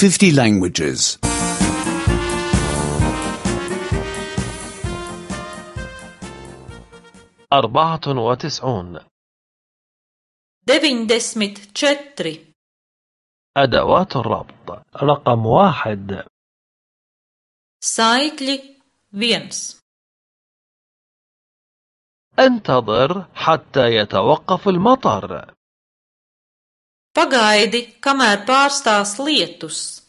50 languages. 94. 94. أدوات الربط. رقم 1. Saikļi 1. انتظر حتى يتوقف المطر. Pagaidi, kamēr pārstās lietus.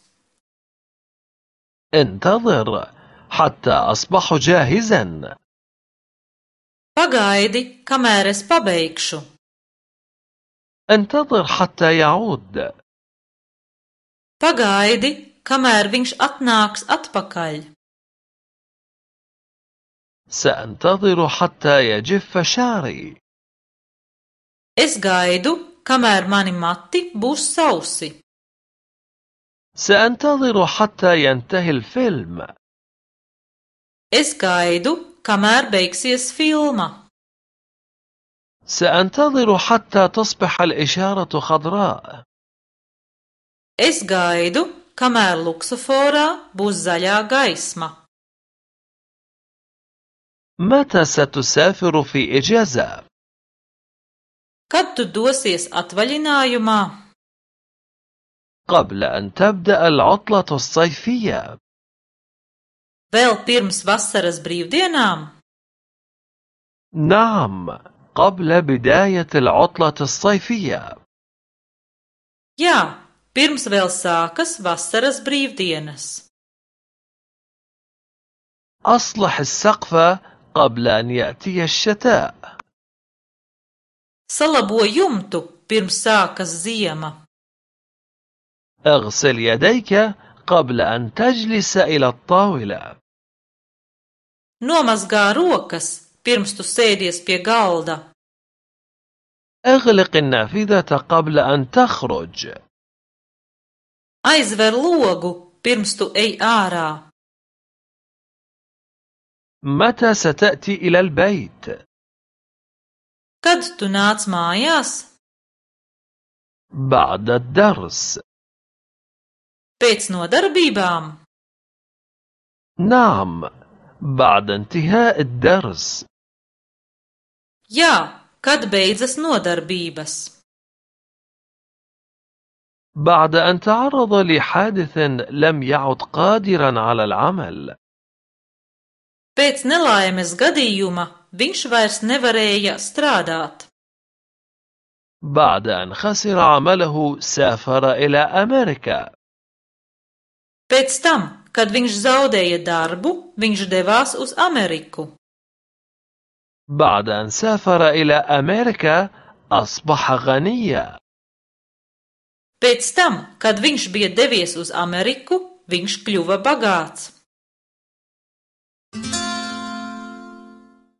انتظر حتى أصبح جاهزا. Pagaidi, kamēr es pabeigšu. انتظر حتى يعود. Pagaidi, kamēr viņš atnāks atpakaļ. سأنتظر حتى يجف شعري. Es gaidu, kamēr mani mati būs sausi. سأنتظر حتى ينتهي الفيلم. Es gaidu, kamēr beigsies filma. سأنتظر حتى تصبح الإشارة خضراء. Es gaidu, kamēr luksuforā būs zaļā gaisma. متى ستسافر في إجازة؟ Kad tu dosies atvaļinājumā? قبل أن تبدأ العطلة الصيفية. Vēl pirms vasaras brīvdienām? نعم، قبل بداية العطلة الصيفية. Jā, pirms vēl sākas vasaras brīvdienas. أصلح السقف قبل أن يأتي الشتاء. Salabo jumtu, pirms sākas ziema. اغسل يديك قبل أن تجلس إلى الطاولة. Nomazgā rokas, pirms tu sēdies pie galda. اغلق النافذة قبل أن تخرج. Aizver logu, pirms tu ej ārā. متى ستأتي إلى البيت؟ Kad tu nāc mājās? بعد الدرس. Pēc nodarbībām? نعم، بعد انتهاء الدرس. Jā, kad beidzas nodarbības. بعد أن تعرض لحادث لم يعد قادرا على العمل. Pēc nelaimes gadījuma viņš vairs nevarēja strādāt. بعد أن خسر عمله سافر إلى أمريكا. Pēc tam, kad viņš zaudēja darbu, viņš devās uz Ameriku. بعد أن سافر إلى أمريكا أصبح غنيا. Pēc tam, kad viņš bija devies uz Ameriku, viņš kļuva bagāts.